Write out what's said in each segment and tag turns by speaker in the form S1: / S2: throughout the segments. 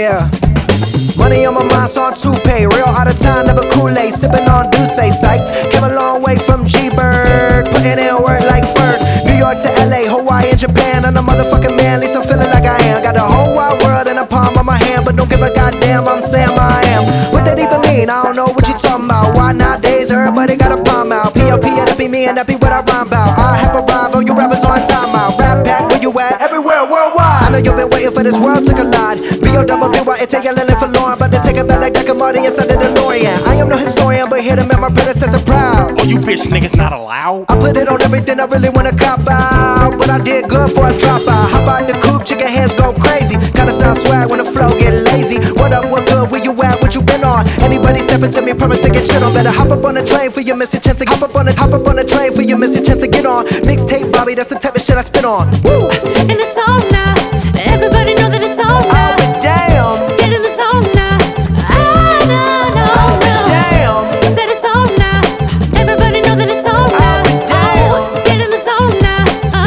S1: Yeah. Money on my mind, so on toupee. Real out of time, never Kool-Aid. Sipping on Douce, psych. Came a long way from G-Berg. Putting in work like Ferg. New York to LA, Hawaii and Japan. I'm the motherfucking man, at least I'm feeling like I am. Got the whole wide world in the palm of my hand, but don't give a goddamn, I'm Sam I am. What that even mean? I don't know what you talking about. Why nowadays everybody got a palm out? P.O.P. that be me and that be what I rhyme about. I have a rival, you rappers on timeout. Rap back, where you at? Everywhere, worldwide. I know you've been waiting for this world to collide. B.O.W.Y.N.T.A.L.L. for Lauren, but to take it back like Dr. Marty inside the DeLorean. I am no historian, but here to make my predecessor proud.
S2: Oh, you bitch niggas not allowed?
S1: I put it on everything I really wanna cop out, but I did good before I drop out. Hop out the coupe, chicken hands go crazy. Kinda sound swag when the flow get lazy. What up, what good, where you at, what you been on? Anybody stepping to me, promise to get shit on. Better hop up on the train for your missing chance to hop up on the train for your missing chance to get on. Mixtape Bobby, that's the type of shit I spit on. Woo!
S3: And it's on now, everybody know that it's on now.
S1: Oh, but damn.
S3: Get in the zone now. No.
S1: Oh, but damn.
S3: Said it's on now, everybody know that it's on now.
S1: Oh, but damn.
S3: Get in the zone now.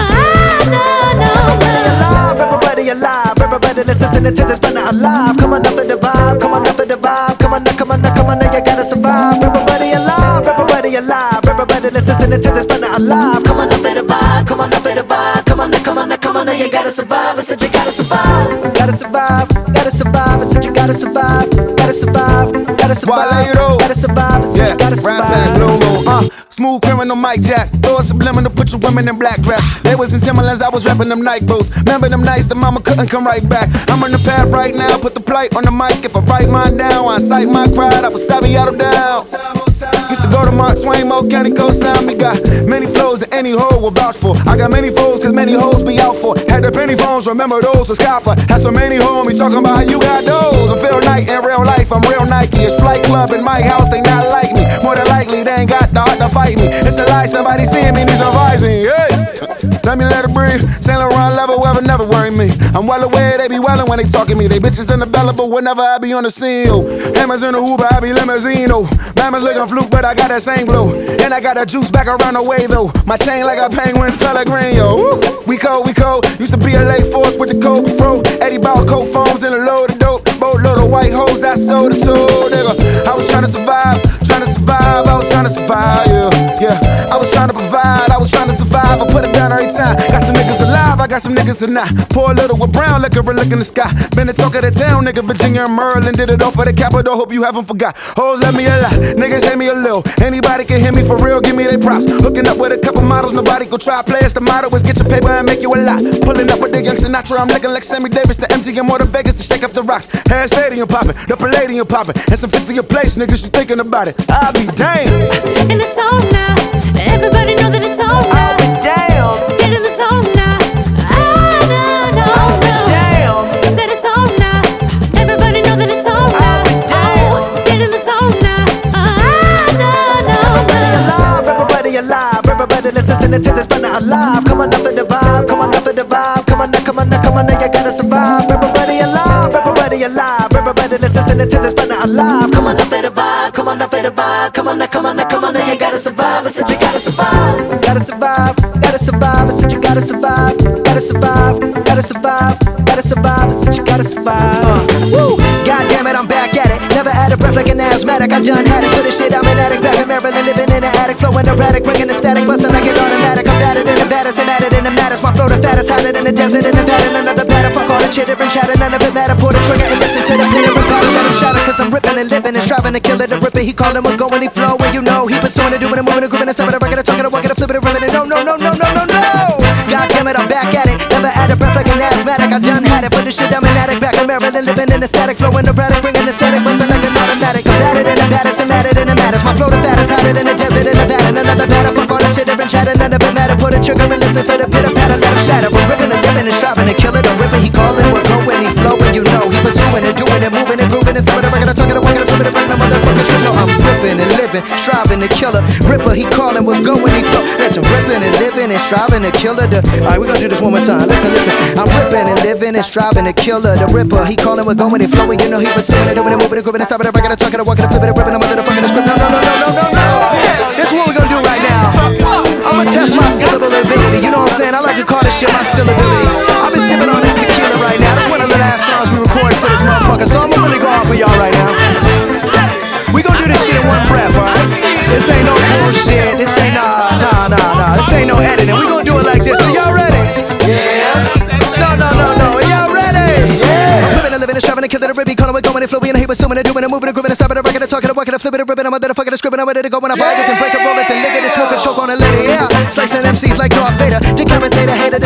S3: No.
S1: Everybody alive, everybody listening to this fun alive. Come on up for the vibe, come on up for the vibe. Come on now, you gotta survive. Everybody alive, everybody listening to this fun alive. Come on up for the vibe, come on up for the vibe. Come on now, you gotta survive. I said you gotta survive. Gotta survive, gotta survive. I said you gotta survive. Gotta survive, gotta survive. Gotta survive, I said you gotta survive.
S4: Smooth criminal Mike Jack. Throw a subliminal, put your women in black dress. They was in Timberlands, I was rapping them Nike boots. Remember them nights, the mama couldn't come right back. I'm on the path right now, put the plight on the mic. If I write mine down, I incite my crowd, I was savvy out of down. Used to go to Mark Twain, Mo County, co-sign me. Got many flows that any hoe will vouch for. I got many foes, cause many hoes be out for. Had the penny phones, remember those was copper. Had so many homies talking about how you got those. I'm Phil Knight in real life, I'm real Nike. It's Flight Club in my house, they not like me. More than likely, they ain't got the heart to fight me. It's a lie, somebody seeing me needs advising. Hey, let me let it breathe. Saint Laurent level, whoever never worry me. I'm well aware they be wildin' when they talking me. They bitches unavailable whenever I be on the scene. Oh, hammers in the Uber, I be limousine. Oh, Bama's looking fluke, but I got that same glow. And I got that juice back around the way though. My chain like a penguin's Pellegrino. Woo. We cold. Used to be a late force with the Kobe Fro. Eddie Bauer coat foams and a load of dope. Boatload of white hoes I sold it to, nigga. I was trying to survive. I was trying to survive, yeah. I was trying to provide, I was trying to survive. I put it down every time. Got some niggas alive, I got some niggas to not. Pour a little with brown liquor and look in the sky. Been the talk of the town, nigga. Virginia and Maryland did it all for the capital. Hope you haven't forgot. Hoes let me a lot, niggas hate me a little. Anybody can hear me for real, give me their props. Hooking up with a couple models, nobody go try. Players, the motto is get your paper and make you a lot. Pulling up with the young Sinatra, I'm looking like Sammy Davis, the MGM or the Vegas to shake up the rocks. Head stadium popping, the Palladium popping, and some 50th place, niggas, you thinking about it. I'll be damned.
S3: And it's on now, everybody know that it's on now.
S1: Oh, but damn.
S3: Get in the zone now. No.
S1: Oh, but damn.
S3: Said it's on now, everybody know that it's on now.
S1: Oh, but damn.
S3: Get in the zone now. No.
S1: Everybody alive, everybody listening to this fun alive. Come on up for the vibe, come on up for the vibe. Come on now, you gotta survive. Everybody alive, everybody listening to this fun alive. Come on up for the vibe, come on up for the vibe. Come on now, you gotta survive. I said you gotta survive. Gotta survive, gotta survive. I said you gotta survive. Gotta survive, gotta survive. Gotta survive, I said you gotta survive. Woo! God damn it, I'm back at it. Never out of breath like an asthmatic. I done had it for the shit. I'm an addict back in Maryland, living in the attic, flowing erratic, bringing the static, busting like an automatic. I'm battered in the baddest and added in the maddest. My flow the fattest, hotter than the desert in Nevada. Another batter, fuck all the chitter and chatter. None of it matter. Pull the trigger and listen to the pitter and patter. Let him shatter, cause I'm ripping and living and striving to kill it. The ripper, he callin', we're going, he flow, and you know he pursuing it, doing it, moving it, grooving it, summing it, rocking it, talking it, walking it, flipping it, ripping it. No. God damn it, I'm back at it. Never out of breath like an asthmatic. I done had it for the shit. I'm an addict back in Maryland, living in the static, flowing erratic, bringing the static, busting like an automatic. I'm battered in the baddest and madder than the maddest. My flow the fattest, hotter than the desert in Nevada. Another batter, fuck all the chitter and chatter. None of it matter. Pull the trigger and listen for the pitter patter. Let him shatter. We're ripping and living and striving to kill it. The ripper, he callin', we're going, he flowing. You know he pursuing it, doing it, moving it, grooving it, some of the record, talking it, walking it, flipping it, bringing the motherfuckers. You know I'm ripping and living, striving to kill it. Ripper, he callin', we're going, he flow. Listen, ripping and living and striving to kill it. Alright, we're gonna do this one more time. Listen. I'm ripping and living and striving to kill it. The ripper, he callin', we're going, he flowing. You know he pursuing it, doing it, moving it, grooving it, stopping it, breaking it, talking it, walking it, flipping it, ripping the motherfucking script. No. This is what we're gonna do right now. I'ma test my syllability. You know what I'm saying? I like to call this shit my syllability. I've been sipping on this tequila right now. That's one of the last songs we recorded for this motherfucker. bit of ribbon, I'm a motherfucker scribbling, I'm ready to go when I buy it. Then break it, roll it, then lick it, and smoke it, choke on it, let it, yeah. Slicing MCs like Darth Vader, decapitator, hater,